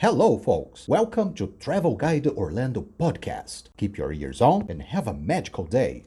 Hello, folks. Welcome to Travel Guide Orlando podcast. Keep your ears on and have a magical day.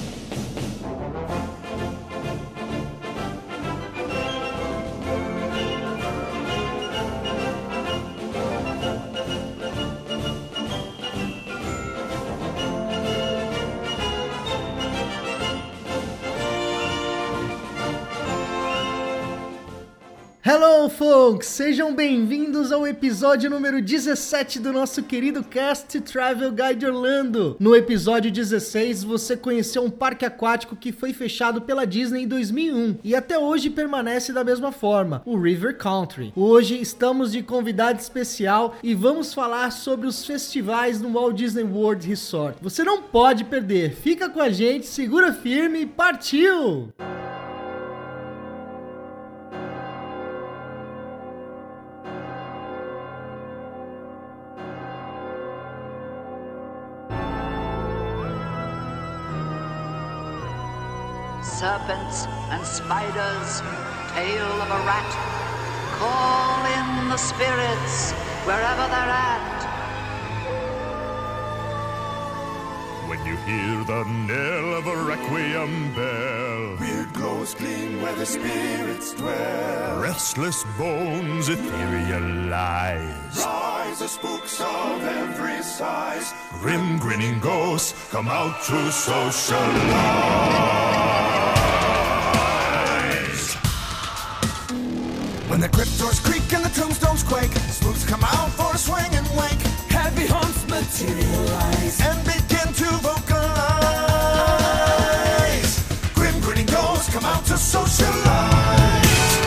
Hello, folks! Sejam bem-vindos ao episódio número 17 do nosso querido cast Travel Guide Orlando. No episódio 16, você conheceu um parque aquático que foi fechado pela Disney em 2001 e até hoje permanece da mesma forma, o River Country. Hoje estamos de convidado especial e vamos falar sobre os festivais no Walt Disney World Resort. Você não pode perder, fica com a gente, segura firme e partiu! Serpents and spiders, tail of a rat, call in the spirits wherever they're at. When you hear the knell of a requiem bell, weird glows gleam where the spirits dwell. Restless bones, ethereal lies, rise the spooks of every size. Grim grinning ghosts come out to socialize. When the crypt doors creak and the tombstones quake, spooks come out for a swing and wake. Heavy haunts materialize and begin to vocalize. Grim grinning ghosts come out to socialize.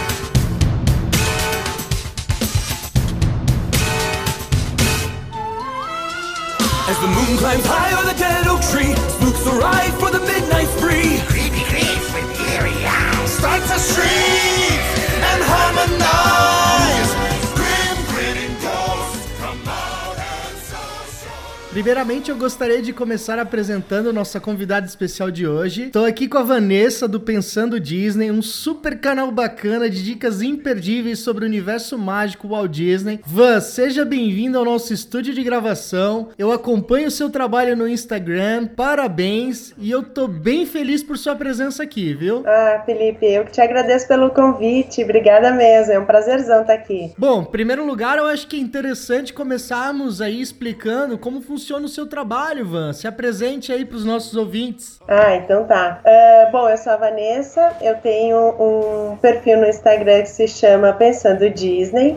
As the moon climbs high over the dead oak tree, spooks arrive for the midnight spree. Creepy creeps with eerie eyes start to shriek and harmonize. Grim grinning ghosts come out and socialize. Primeiramente, eu gostaria de começar apresentando nossa convidada especial de hoje. Estou aqui com a Vanessa do Pensando Disney, um super canal bacana de dicas imperdíveis sobre o universo mágico Walt Disney. Van, seja bem-vinda ao nosso estúdio de gravação. Eu acompanho o seu trabalho no Instagram, parabéns, e eu tô bem feliz por sua presença aqui, viu? Ah, Felipe, eu que te agradeço pelo convite, obrigada mesmo, é um prazerzão estar aqui. Bom, em primeiro lugar, eu acho que é interessante começarmos aí explicando como funciona o seu trabalho, Van. Se apresente aí para os nossos ouvintes. Ah, então tá. Bom, eu sou a Vanessa, eu tenho um perfil no Instagram que se chama Pensando Disney.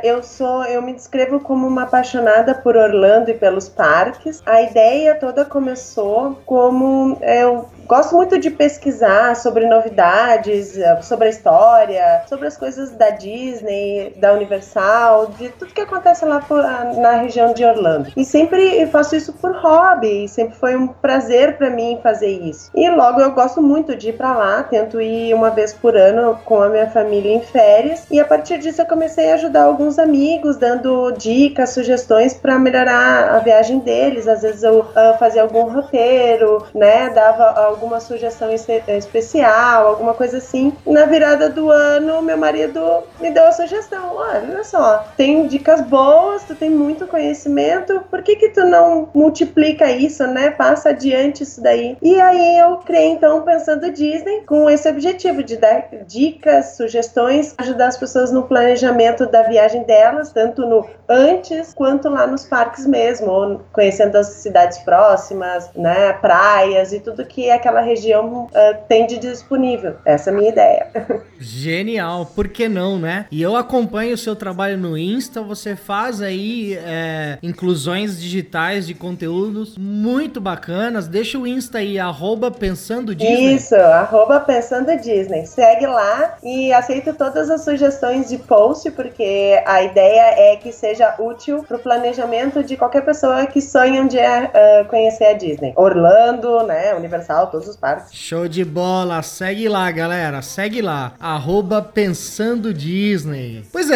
Eu me descrevo como uma apaixonada por Orlando e pelos parques. A ideia toda começou como eu gosto muito de pesquisar sobre novidades, sobre a história, sobre as coisas da Disney, da Universal, de tudo que acontece lá na região de Orlando. E sempre faço isso por hobby, sempre foi um prazer para mim fazer isso. E logo eu gosto muito de ir para lá, tento ir uma vez por ano com a minha família em férias. E a partir disso eu comecei a ajudar alguns amigos, dando dicas, sugestões para melhorar a viagem deles. Às vezes eu fazia algum roteiro, né, dava alguma sugestão especial, alguma coisa assim. Na virada do ano, meu marido me deu a sugestão: olha só, tem dicas boas, tu tem muito conhecimento, por que tu não multiplica isso, né? Passa adiante isso daí. E aí eu criei então Pensando Disney com esse objetivo de dar dicas, sugestões, ajudar as pessoas no planejamento da viagem delas, tanto no antes quanto lá nos parques mesmo, ou conhecendo as cidades próximas, né? Praias e tudo que aquela região tem de disponível. Essa é a minha ideia. Genial, por que não, né? E eu acompanho o seu trabalho no Insta, você faz aí inclusões digitais de conteúdos muito bacanas. Deixa o Insta aí, @Pensando Disney. Isso, @Pensando Disney. Segue lá e aceito todas as sugestões de post, porque a ideia é que seja útil pro planejamento de qualquer pessoa que sonha um dia conhecer a Disney. Orlando, né, Universal, todos os parques. Show de bola, segue lá, galera, segue lá, @Pensando Disney. Pois é,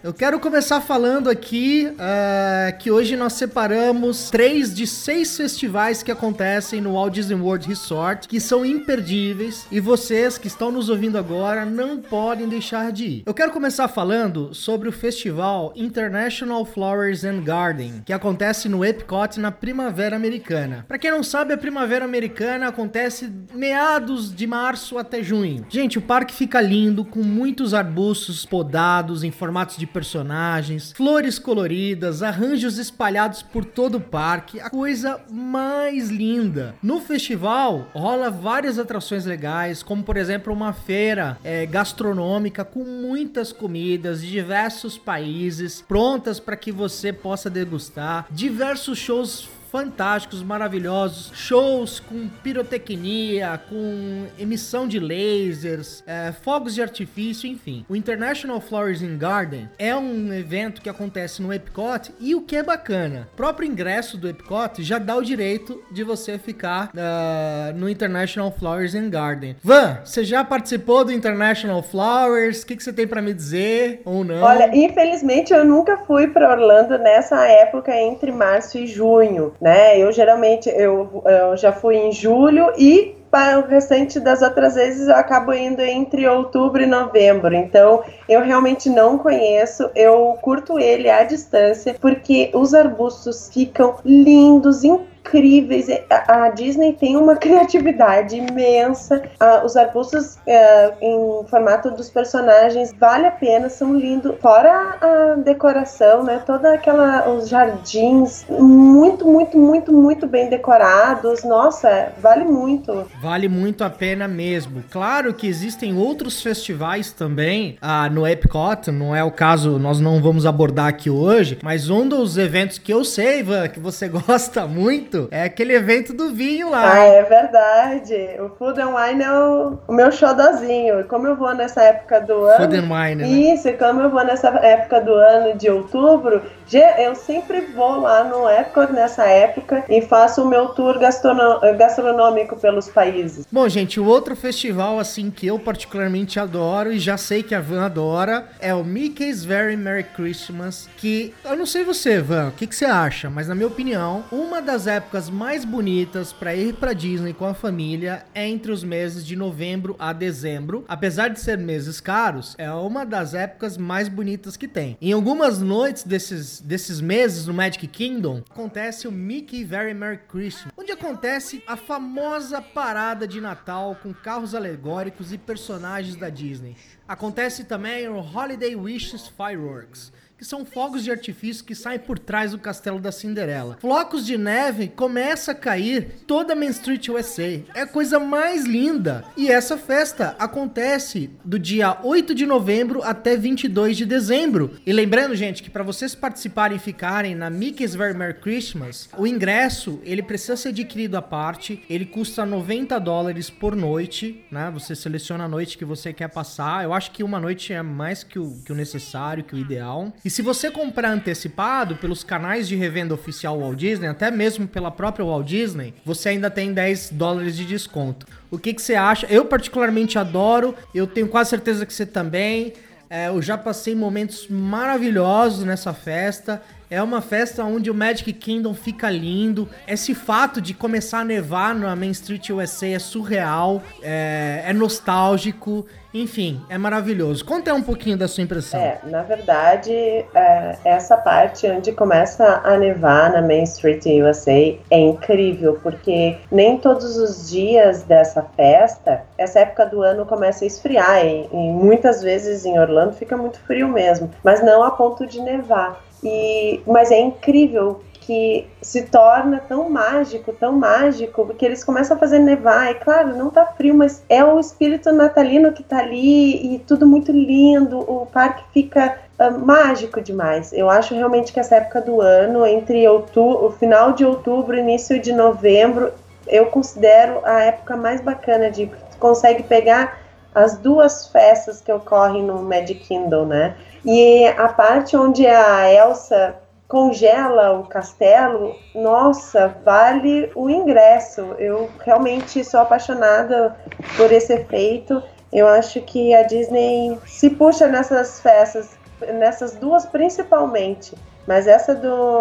Eu quero começar falando aqui que hoje nós separamos 3 de 6 festivais que acontecem no Walt Disney World Resort, que são imperdíveis, e vocês que estão nos ouvindo agora não podem deixar de ir. Eu quero começar falando sobre o festival International Flowers and Garden, que acontece no Epcot na Primavera Americana. Pra quem não sabe, a Primavera Americana acontece meados de março até junho. Gente, o parque fica lindo, com muitos arbustos podados em formatos de personagens, flores coloridas, arranjos espalhados por todo o parque, a coisa mais linda. No festival rola várias atrações legais, como por exemplo uma feira gastronômica com muitas comidas de diversos países, prontas para que você possa degustar, diversos shows fantásticos, maravilhosos, shows com pirotecnia, com emissão de lasers, fogos de artifício, enfim. O International Flowers and Garden é um evento que acontece no Epcot e o que é bacana, o próprio ingresso do Epcot já dá o direito de você ficar no International Flowers and Garden. Van, você já participou do International Flowers? O que você tem pra me dizer ou não? Olha, infelizmente eu nunca fui para Orlando nessa época entre março e junho, né? Eu geralmente eu já fui em julho e para o restante das outras vezes eu acabo indo entre outubro e novembro, então eu realmente não conheço, eu curto ele à distância, porque os arbustos ficam lindos, incríveis, a Disney tem uma criatividade imensa, os arbustos em formato dos personagens vale a pena, são lindos, fora a decoração, né, os jardins muito, muito, muito, muito bem decorados, nossa, vale muito. Vale muito a pena mesmo. Claro que existem outros festivais também no Epcot, não é o caso, nós não vamos abordar aqui hoje, mas um dos eventos que eu sei, Ivan, que você gosta muito, é aquele evento do vinho lá. Ah, é verdade. O Food and Wine é o meu xodozinho. E como eu vou nessa época do ano... Food and Wine, né? Isso, e como eu vou nessa época do ano de outubro, eu sempre vou lá no Epcot nessa época e faço o meu tour gastronômico pelos países. Bom, gente, o outro festival, assim, que eu particularmente adoro e já sei que a Van adora, é o Mickey's Very Merry Christmas, que, eu não sei você, Van, o que você acha, mas na minha opinião, uma das épocas mais bonitas para ir para Disney com a família é entre os meses de novembro a dezembro. Apesar de ser meses caros, é uma das épocas mais bonitas que tem. Em algumas noites desses meses no Magic Kingdom, acontece o Mickey Very Merry Christmas, onde acontece a famosa parada de Natal com carros alegóricos e personagens da Disney. Acontece também o Holiday Wishes Fireworks, que são fogos de artifício que saem por trás do castelo da Cinderela. Flocos de neve começa a cair toda Main Street USA. É a coisa mais linda. E essa festa acontece do dia 8 de novembro até 22 de dezembro. E lembrando, gente, que para vocês participarem e ficarem na Mickey's Very Merry Christmas, o ingresso, ele precisa ser adquirido à parte. Ele custa $90 por noite, né? Você seleciona a noite que você quer passar. Eu acho que uma noite é mais que o necessário, que o ideal. E se você comprar antecipado pelos canais de revenda oficial Walt Disney, até mesmo pela própria Walt Disney, você ainda tem $10 de desconto. O que você acha? Eu particularmente adoro, eu tenho quase certeza que você também. Eu já passei momentos maravilhosos nessa festa. É uma festa onde o Magic Kingdom fica lindo. Esse fato de começar a nevar na Main Street USA é surreal, é nostálgico, enfim, é maravilhoso. Conta um pouquinho da sua impressão. Na verdade, essa parte onde começa a nevar na Main Street USA é incrível, porque nem todos os dias dessa festa, essa época do ano começa a esfriar, e muitas vezes em Orlando fica muito frio mesmo, mas não a ponto de nevar. Mas é incrível que se torna tão mágico, porque eles começam a fazer nevar, e claro, não tá frio, mas é o espírito natalino que tá ali, e tudo muito lindo, o parque fica mágico demais. Eu acho realmente que essa época do ano, entre o final de outubro e início de novembro, eu considero a época mais bacana de consegue pegar as duas festas que ocorrem no Magic Kingdom, né? E a parte onde a Elsa congela o castelo, nossa, vale o ingresso. Eu realmente sou apaixonada por esse efeito. Eu acho que a Disney se puxa nessas festas nessas duas principalmente. Mas essa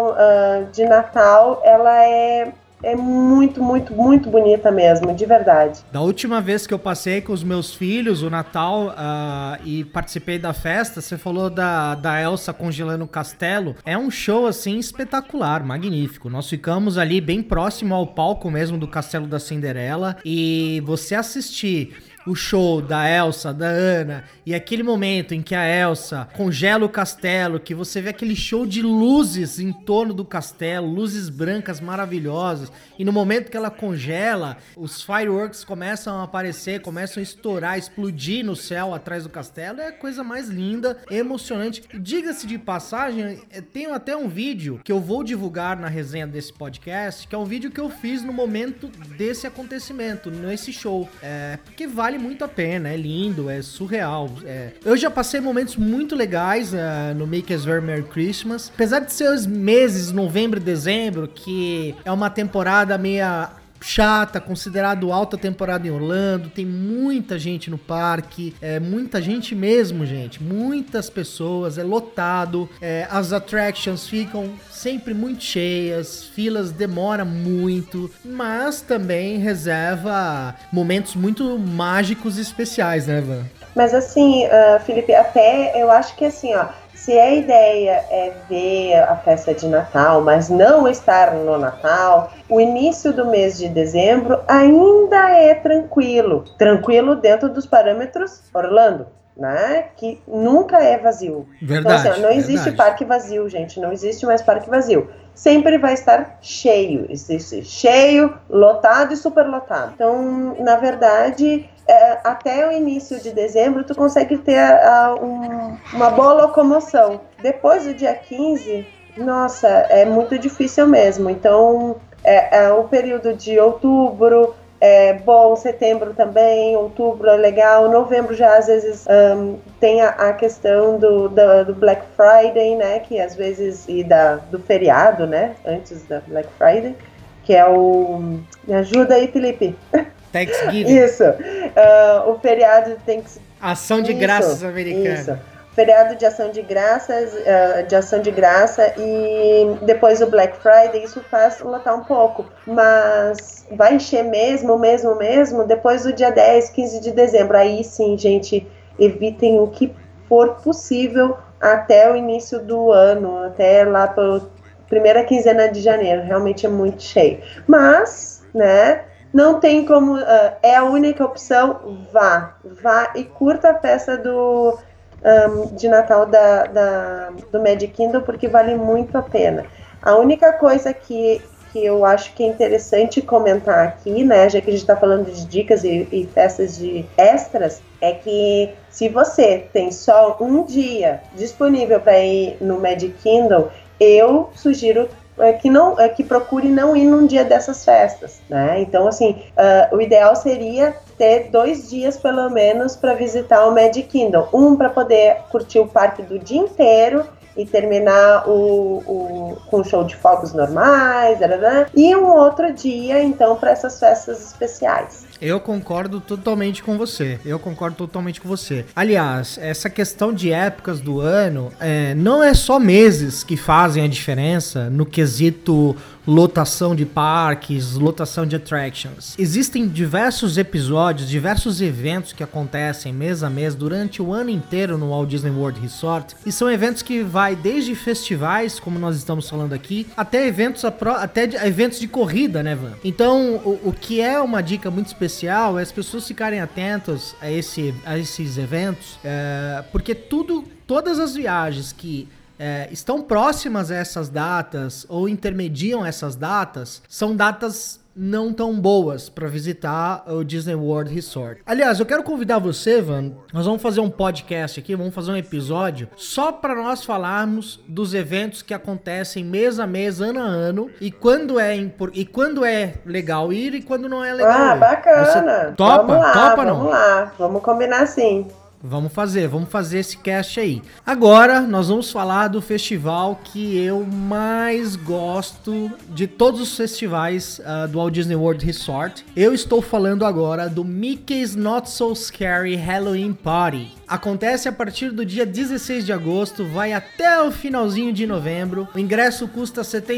de Natal, ela é muito, muito, muito bonita mesmo, de verdade. Da última vez que eu passei com os meus filhos, o Natal, e participei da festa, você falou da Elsa congelando o castelo. É um show, assim, espetacular, magnífico. Nós ficamos ali bem próximo ao palco mesmo do Castelo da Cinderela. E você assistir o show da Elsa, da Anna, e aquele momento em que a Elsa congela o castelo, que você vê aquele show de luzes em torno do castelo, luzes brancas maravilhosas, e no momento que ela congela, os fireworks começam a aparecer, começam a estourar, explodir no céu atrás do castelo, é a coisa mais linda, emocionante. Diga-se de passagem, tenho até um vídeo que eu vou divulgar na resenha desse podcast, que é um vídeo que eu fiz no momento desse acontecimento, nesse show, porque vale muito a pena, é lindo, é surreal. Eu já passei momentos muito legais no Make Us Very Merry Christmas, apesar de ser os meses novembro e dezembro, que é uma temporada meia chata, considerado alta temporada em Orlando, tem muita gente no parque, muita gente mesmo, gente, muitas pessoas, é lotado, as attractions ficam sempre muito cheias, filas demoram muito, mas também reserva momentos muito mágicos e especiais, né, Van? Mas assim, Felipe, até eu acho que assim, ó, se a ideia é ver a festa de Natal, mas não estar no Natal, o início do mês de dezembro ainda é tranquilo. Tranquilo dentro dos parâmetros Orlando, né? Que nunca é vazio. Verdade. Então, assim, não existe parque vazio, gente. Não existe mais parque vazio. Sempre vai estar cheio. Existe cheio, lotado e superlotado. Então, na verdade, até o início de dezembro, tu consegue ter uma boa locomoção. Depois do dia 15, nossa, é muito difícil mesmo. Então, o período de outubro é bom, setembro também, outubro é legal, novembro já às vezes tem a questão do Black Friday, né, que às vezes, e do feriado, né, antes da Black Friday, que é me ajuda aí, Felipe. Thanksgiving. Isso, o feriado tem que... Ação de graças americana. Isso. Feriado de ação de graça e depois o Black Friday, isso faz lotar um pouco, mas vai encher mesmo, depois do dia 10, 15 de dezembro, aí sim, gente, evitem o que for possível até o início do ano, até lá para primeira quinzena de janeiro, realmente é muito cheio, mas, né, não tem como, é a única opção, vá e curta a festa de Natal do Magic Kingdom, porque vale muito a pena. A única coisa que eu acho que é interessante comentar aqui, né, já que a gente está falando de dicas e festas de extras, é que se você tem só um dia disponível para ir no Magic Kingdom, eu sugiro que procure não ir num dia dessas festas, né? Então, assim, o ideal seria ter 2 dias, pelo menos, para visitar o Magic Kingdom. Um para poder curtir o parque do dia inteiro e terminar com um show de fogos normais, e um outro dia, então, para essas festas especiais. Eu concordo totalmente com você. Aliás, essa questão de épocas do ano, não é só meses que fazem a diferença no quesito lotação de parques, lotação de attractions. Existem diversos episódios, diversos eventos que acontecem mês a mês durante o ano inteiro no Walt Disney World Resort, e são eventos que vai desde festivais, como nós estamos falando aqui, até eventos de corrida, né, Van? Então, o que é uma dica muito especial é as pessoas ficarem atentas a esses eventos, porque todas as viagens que estão próximas a essas datas ou intermediam essas datas, são datas não tão boas para visitar o Disney World Resort. Aliás, eu quero convidar você, Van, nós vamos fazer um podcast aqui, vamos fazer um episódio só para nós falarmos dos eventos que acontecem mês a mês, ano a ano, e quando é legal ir e quando não é legal ir. Bacana! Você topa? Vamos lá, Topa não? Vamos lá, vamos combinar sim. Vamos fazer esse cast aí. Agora nós vamos falar do festival que eu mais gosto de todos os festivais do Walt Disney World Resort. Eu estou falando agora do Mickey's Not So Scary Halloween Party. Acontece a partir do dia 16 de agosto, vai até o finalzinho de novembro. O ingresso custa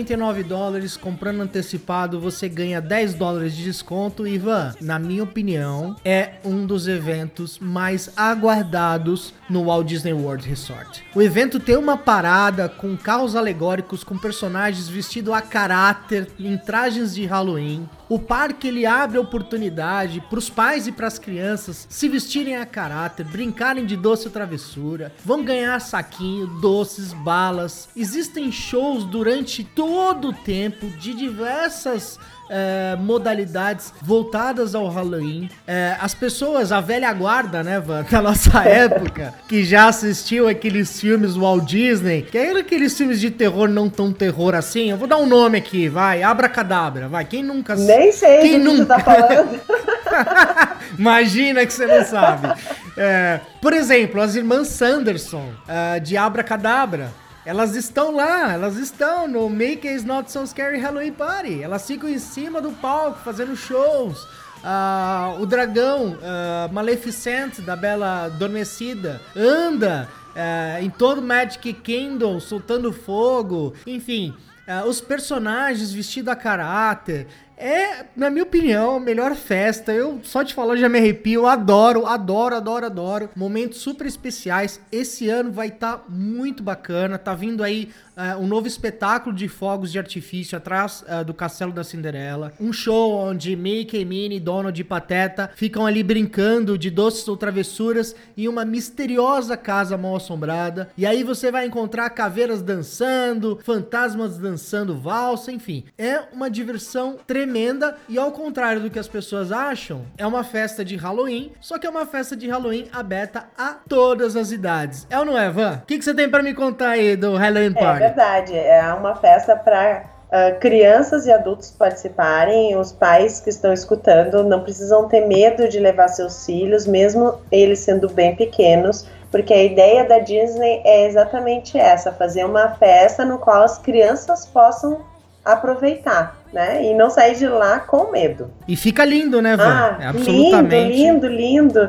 $79, comprando antecipado você ganha $10 de desconto. Ivan, na minha opinião, é um dos eventos mais aguardados no Walt Disney World Resort. O evento tem uma parada com carros alegóricos, com personagens vestidos a caráter, em trajes de Halloween. O parque ele abre a oportunidade para os pais e para as crianças se vestirem a caráter, brincarem de doce ou travessura, vão ganhar saquinho, doces, balas. Existem shows durante todo o tempo de diversas modalidades voltadas ao Halloween. As pessoas, a velha guarda, né, da nossa época, que já assistiu aqueles filmes do Walt Disney, que eram aqueles filmes de terror não tão terror assim. Eu vou dar um nome aqui, vai, Abracadabra, vai. Quem nunca... Nem sei do que você tá falando. Imagina que você não sabe. Por exemplo, as irmãs Sanderson, de Abracadabra, elas estão lá, elas estão no Mickey's Not So Scary Halloween Party. Elas ficam em cima do palco fazendo shows. O dragão Maleficent, da Bela Adormecida, anda em todo Magic Kingdom soltando fogo. Enfim, os personagens vestidos a caráter. Na minha opinião, a melhor festa. Eu só de falar já me arrepio. Eu adoro. Momentos super especiais. Esse ano vai estar muito bacana. Tá vindo aí um novo espetáculo de fogos de artifício atrás do Castelo da Cinderela. Um show onde Mickey, Minnie, Donald e Pateta ficam ali brincando de doces ou travessuras em uma misteriosa casa mal assombrada. E aí você vai encontrar caveiras dançando, fantasmas dançando valsa, enfim. É uma diversão tremenda e, ao contrário do que as pessoas acham, é uma festa de Halloween, só que é uma festa de Halloween aberta a todas as idades. É ou não é, Van? O que você tem pra me contar aí do Halloween Party? É verdade, é uma festa pra crianças e adultos participarem. Os pais que estão escutando não precisam ter medo de levar seus filhos, mesmo eles sendo bem pequenos, porque a ideia da Disney é exatamente essa, fazer uma festa no qual as crianças possam aproveitar, né? E não sair de lá com medo. E fica lindo, né, Van? Absolutamente. Lindo.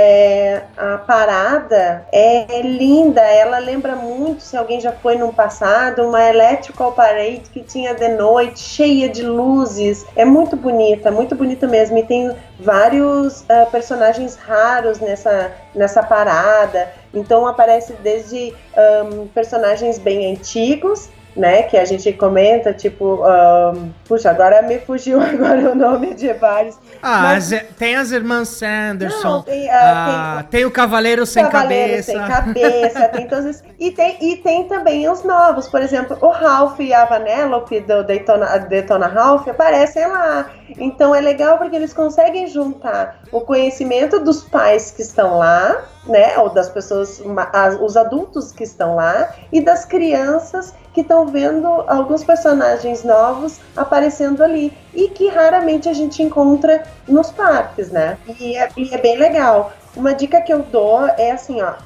A parada é linda, ela lembra muito, se alguém já foi no passado, uma Electrical Parade que tinha de noite, cheia de luzes. É muito bonita mesmo. E tem vários personagens raros nessa parada. Então aparece desde personagens bem antigos, né, que a gente comenta, tipo, puxa, agora me fugiu agora o nome de vários. Mas tem as irmãs Sanderson, tem o Cavaleiro Sem Cabeça. Tem todos esses. E tem também os novos, por exemplo, o Ralph e a Vanellope do Detona Ralph aparecem lá. Então é legal porque eles conseguem juntar o conhecimento dos pais que estão lá, né, ou das pessoas, os adultos que estão lá, e das crianças que estão vendo alguns personagens novos aparecendo ali e que raramente a gente encontra nos parques, né? E é bem legal. Uma dica que eu dou é assim, ó,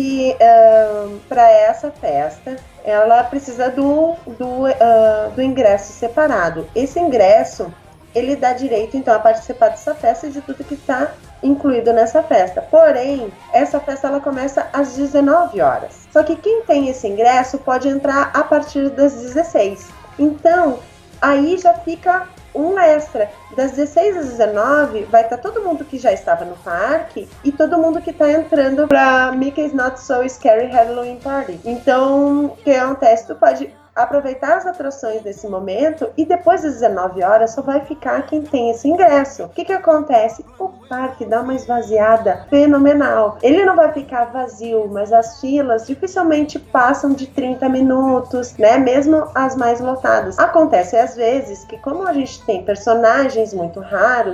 para essa festa, ela precisa do ingresso separado. Esse ingresso, ele dá direito, então, a participar dessa festa e de tudo que está incluído nessa festa. Porém, essa festa ela começa às 19 horas. Só que quem tem esse ingresso pode entrar a partir das 16. Então, aí já fica um extra. Das 16 às 19 vai estar todo mundo que já estava no parque e todo mundo que está entrando para Mickey's Not So Scary Halloween Party. Então, o que acontece? Tu pode aproveitar as atrações desse momento e depois das 19 horas só vai ficar quem tem esse ingresso. O que acontece? O parque dá uma esvaziada fenomenal. Ele não vai ficar vazio, mas as filas dificilmente passam de 30 minutos, né? Mesmo as mais lotadas. Acontece às vezes que, como a gente tem personagens muito raros,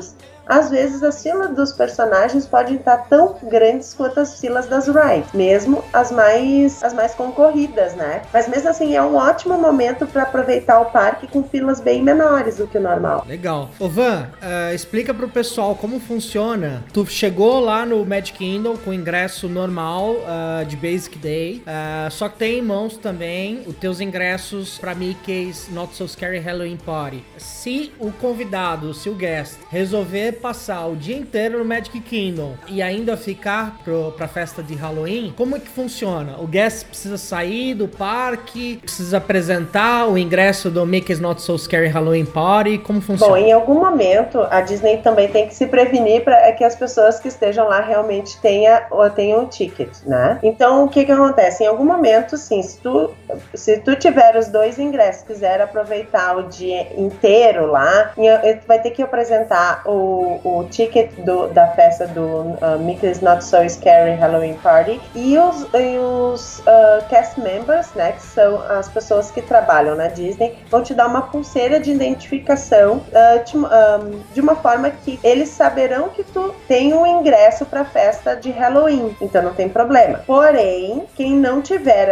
às vezes as filas dos personagens podem estar tão grandes quanto as filas das rides, mesmo as mais concorridas, né? Mas mesmo assim é um ótimo momento para aproveitar o parque com filas bem menores do que o normal. Legal. Ô Van, explica pro pessoal como funciona. Tu chegou lá no Magic Kingdom com ingresso normal de Basic Day, só que tem em mãos também os teus ingressos pra Mickey's Not So Scary Halloween Party. Se o convidado, se o guest, resolver passar o dia inteiro no Magic Kingdom e ainda ficar pra festa de Halloween, como é que funciona? O guest precisa sair do parque, precisa apresentar o ingresso do Mickey's Not So Scary Halloween Party, como funciona? Bom, em algum momento a Disney também tem que se prevenir para que as pessoas que estejam lá realmente tenham um ticket, né? Então o que acontece? Em algum momento, sim, se tu tiver os 2 ingressos, quiser aproveitar o dia inteiro lá, tu vai ter que apresentar o ticket da festa do Mickey's Not So Scary Halloween Party e os cast members, né, que são as pessoas que trabalham na Disney, vão te dar uma pulseira de identificação de uma forma que eles saberão que tu tem um ingresso para a festa de Halloween, então não tem problema. Porém, quem não tiver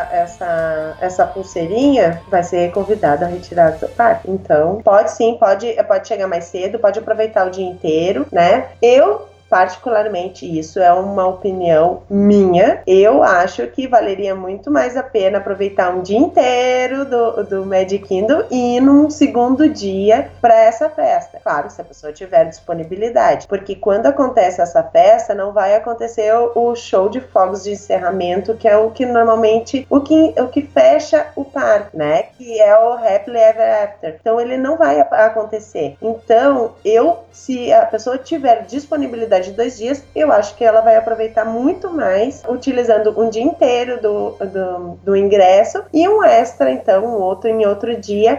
essa pulseirinha vai ser convidado a retirar do parque. Então, pode chegar mais cedo, pode aproveitar o dia inteiro, né? Particularmente, isso é uma opinião minha. Eu acho que valeria muito mais a pena aproveitar um dia inteiro do Magic Kingdom e ir num segundo dia para essa festa. Claro, se a pessoa tiver disponibilidade. Porque quando acontece essa festa, não vai acontecer o show de fogos de encerramento, que é o que normalmente, o que fecha o parque, né? Que é o Happily Ever After. Então, ele não vai acontecer. Então, se a pessoa tiver disponibilidade de 2 dias, eu acho que ela vai aproveitar muito mais utilizando um dia inteiro do ingresso e um extra, então, em outro dia,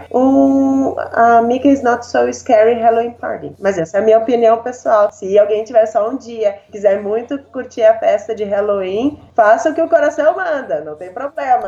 a Mickey's Not So Scary Halloween Party. Mas essa é a minha opinião pessoal. Se alguém tiver só um dia, quiser muito curtir a festa de Halloween, faça o que o coração manda, não tem problema.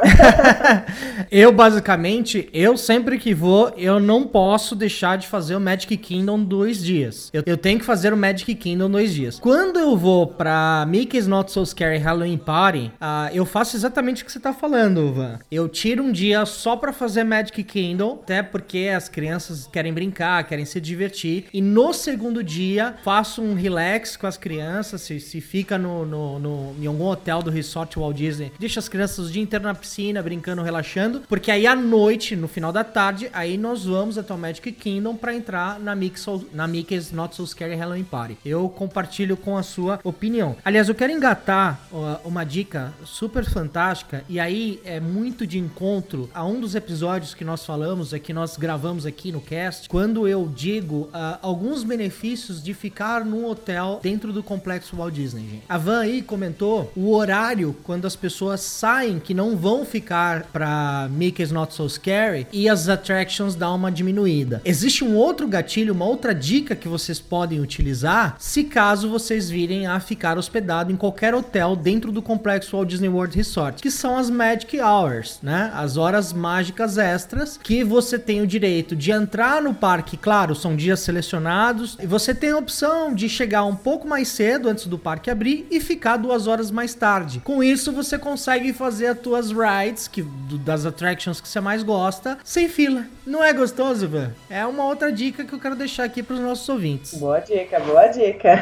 Eu sempre que vou, eu não posso deixar de fazer o Magic Kingdom 2 dias. Eu tenho que fazer o Magic Kingdom 2 dias. Quando eu vou pra Mickey's Not So Scary Halloween Party, eu faço exatamente o que você tá falando, Van. Eu tiro um dia só pra fazer Magic Kingdom, até porque as crianças querem brincar, querem se divertir. E no segundo dia, faço um relax com as crianças, se fica em algum hotel do Resort Walt Disney, deixa as crianças o dia inteiro na piscina, brincando, relaxando, porque aí à noite, no final da tarde, aí nós vamos até o Magic Kingdom pra entrar na Mickey's Not So Scary Halloween Party. Eu compartilho com a sua opinião. Aliás, eu quero engatar uma dica super fantástica, e aí é muito de encontro a um dos episódios que nós falamos, que nós gravamos aqui no cast, quando eu digo alguns benefícios de ficar num hotel dentro do complexo Walt Disney, gente. A Van aí comentou o horário quando as pessoas saem, que não vão ficar pra Mickey's Not So Scary, e as attractions dão uma diminuída. Existe um outro gatilho, uma outra dica que vocês podem utilizar, se caso vocês virem a ficar hospedado em qualquer hotel dentro do complexo Walt Disney World Resort, que são as Magic Hours, né? As horas mágicas extras, que você tem o direito de entrar no parque, claro, são dias selecionados, e você tem a opção de chegar um pouco mais cedo antes do parque abrir e ficar 2 horas mais tarde. Com isso, você consegue fazer as tuas rides, das attractions que você mais gosta, sem fila. Não é gostoso, velho? É uma outra dica que eu quero deixar aqui para os nossos ouvintes. Boa dica, boa dica.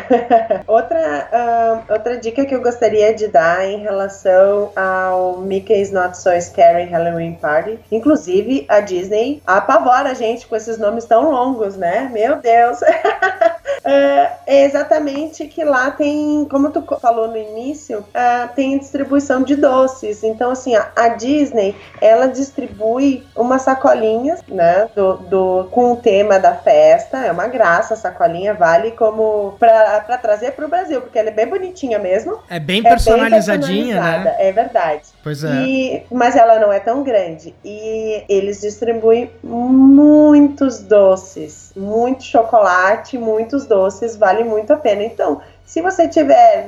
Outra dica que eu gostaria de dar em relação ao Mickey's Not So Scary Halloween Party. Inclusive, a Disney apavora a gente com esses nomes tão longos, né? Meu Deus! É exatamente que lá tem, como tu falou no início, tem distribuição de doces. Então, assim, a Disney, ela distribui umas sacolinhas, né, com o tema da festa. É uma graça, a sacolinha vale como pra trazer pro Brasil, porque ela é bem bonitinha mesmo. É bem personalizadinha, né? É verdade. Pois é. Mas ela não é tão grande. E eles distribuem muitos doces, muito chocolate, muitos doces, vale muito a pena. Então, se você tiverem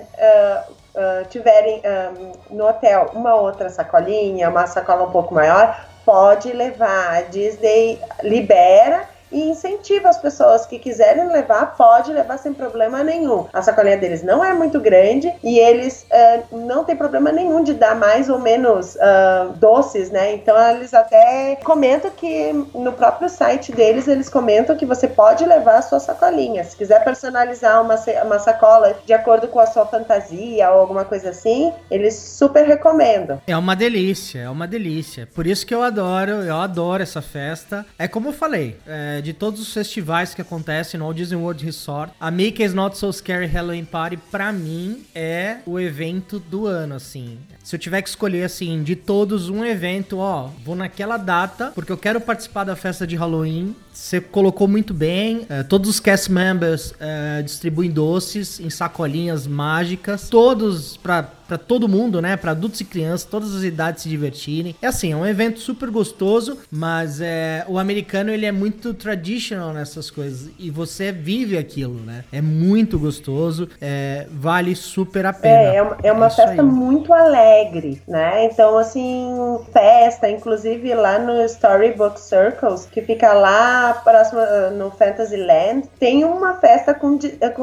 no hotel uma outra sacolinha, uma sacola um pouco maior, pode levar. A Disney libera e incentiva as pessoas que quiserem levar, pode levar sem problema nenhum. A sacolinha deles não é muito grande e eles não tem problema nenhum de dar mais ou menos doces, né? Então eles até comentam que no próprio site deles, eles comentam que você pode levar a sua sacolinha. Se quiser personalizar uma sacola de acordo com a sua fantasia ou alguma coisa assim, eles super recomendam. É uma delícia, é uma delícia. Por isso que eu adoro essa festa. É como eu falei, de todos os festivais que acontecem no Walt Disney World Resort, a Mickey's Not So Scary Halloween Party, pra mim, é o evento do ano, assim. Se eu tiver que escolher, assim, de todos um evento, vou naquela data, porque eu quero participar da festa de Halloween. Você colocou muito bem. Todos os cast members distribuem doces em sacolinhas mágicas. Todos pra todo mundo, né? Pra adultos e crianças, todas as idades se divertirem. É assim, é um evento super gostoso, mas o americano, ele é muito traditional nessas coisas. E você vive aquilo, né? É muito gostoso. Vale super a pena. É uma festa muito alegre, né? Então, assim, festa, inclusive lá no Storybook Circles, que fica lá próximo no Fantasyland, tem uma festa com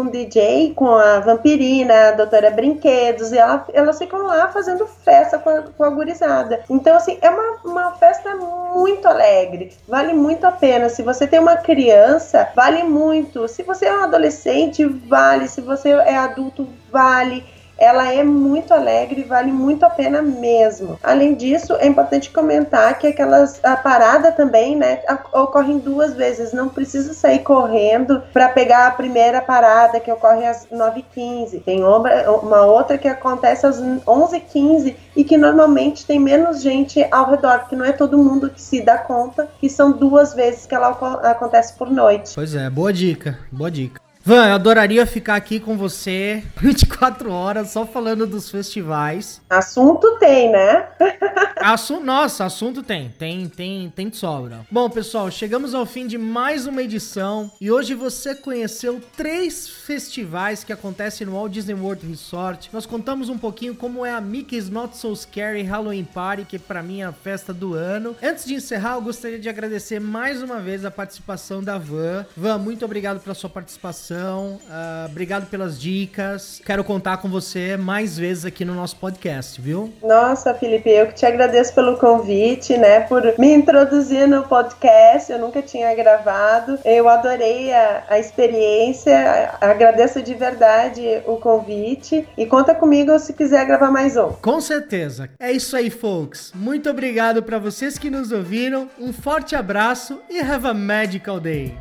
DJ, com a Vampirina, a Doutora Brinquedos, e elas ficam lá fazendo festa com a gurizada. Então, assim, é uma festa muito alegre, vale muito a pena. Se você tem uma criança, vale muito. Se você é um adolescente, vale. Se você é adulto, vale. Ela é muito alegre e vale muito a pena mesmo. Além disso, é importante comentar que a parada também, né, ocorre 2 vezes. Não precisa sair correndo para pegar a primeira parada, que ocorre às 9h15. Tem uma outra que acontece às 11h15 e que normalmente tem menos gente ao redor, porque não é todo mundo que se dá conta que são 2 vezes que ela acontece por noite. Pois é, boa dica, boa dica. Van, eu adoraria ficar aqui com você 24 horas só falando dos festivais. Assunto tem, né? Nossa, assunto tem de sobra. Bom, pessoal, chegamos ao fim de mais uma edição e hoje você conheceu 3 festivais que acontecem no Walt Disney World Resort. Nós contamos um pouquinho como é a Mickey's Not So Scary Halloween Party, que pra mim é a festa do ano. Antes de encerrar, eu gostaria de agradecer mais uma vez a participação da Van. Van, muito obrigado pela sua participação. Obrigado pelas dicas. Quero contar com você mais vezes aqui no nosso podcast, viu? Nossa, Felipe, eu que te agradeço pelo convite, né? Por me introduzir no podcast. Eu nunca tinha gravado. Eu adorei a experiência. Agradeço de verdade o convite. E conta comigo se quiser gravar mais um. Com certeza. É isso aí, folks. Muito obrigado para vocês que nos ouviram. Um forte abraço e have a magical day.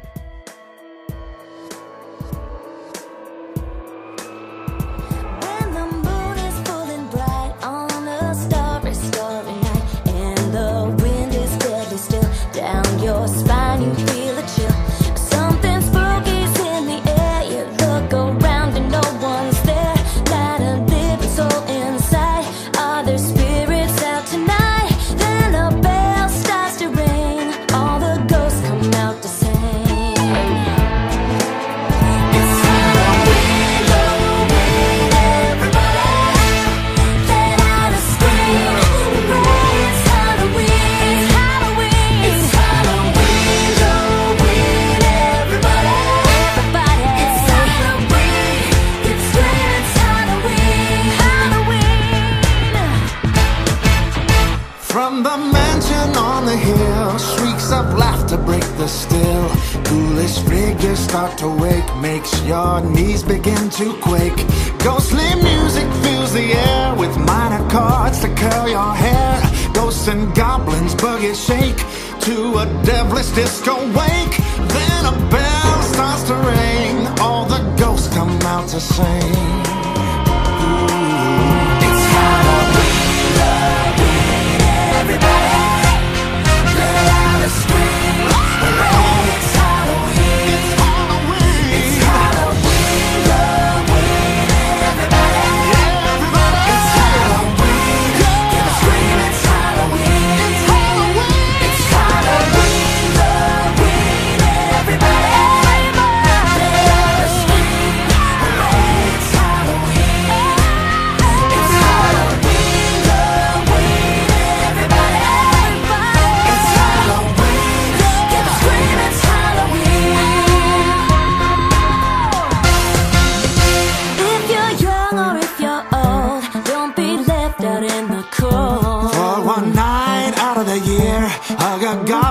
Your spine, you feel a chill. Something spooky's in the air. You look around and no one's there. Not a living soul inside. Are there spirits out tonight? Then a bell starts to ring. All the ghosts come out to sing. It's Halloween, Halloween, everybody. Let out a scream. Hooray, it's Halloween, it's Halloween. It's From the mansion on the hill, shrieks of laughter break the still. Ghoulish figures start to wake, makes your knees begin to quake. Ghostly music fills the air with minor chords to curl your hair. Ghosts and goblins buggy shake to a devilish disco wake. Then a bell starts to ring, all the ghosts come out to sing. Ooh. It's Halloween. Everybody, let out a scream. Hooray, it's Halloween. It's Halloween. It's Halloween, Halloween. Everybody, everybody, it's Halloween. Give a scream, it's Halloween. It's Halloween. It's Halloween, Halloween. Everybody, let out a scream. Hooray, it's Halloween.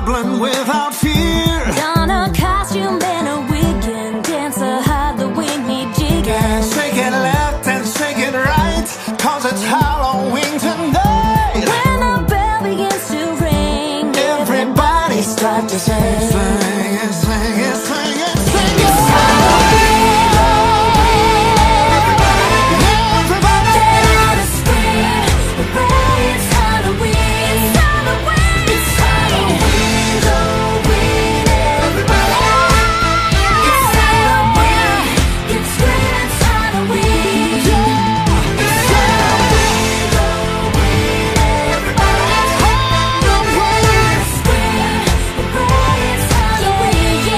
problem without fear. Don a costume and a wig and dance a Halloween jig. And shake it left and shake it right, 'cause it's Halloween tonight. When the bell begins to ring, Everybody start to sing. Sing it, sing it, sing it, sing it. it's Halloween. Everybody get out and scream. Hooray, it's Halloween. It's Halloween. It's Halloween. Halloween, everybody. It's Halloween. Get scream, it's Halloween. It's Halloween. Halloween, everybody. Halloween. Scream. Hooray, it's Halloween. It's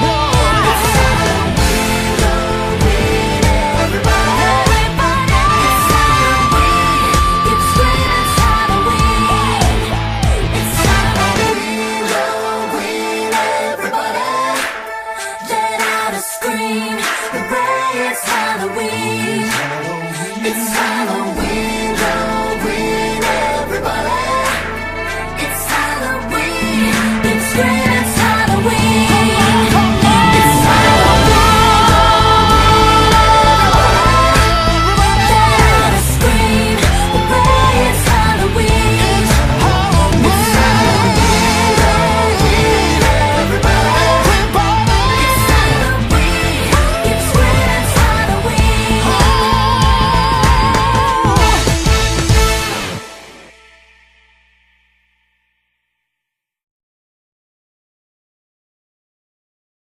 Halloween. Halloween, everybody. It's Halloween. Get scream, it's Halloween. It's Halloween. Halloween, everybody. Let out a scream. Hooray, it's Halloween. It's Halloween. Halloween, everybody. It's Halloween. It's scream.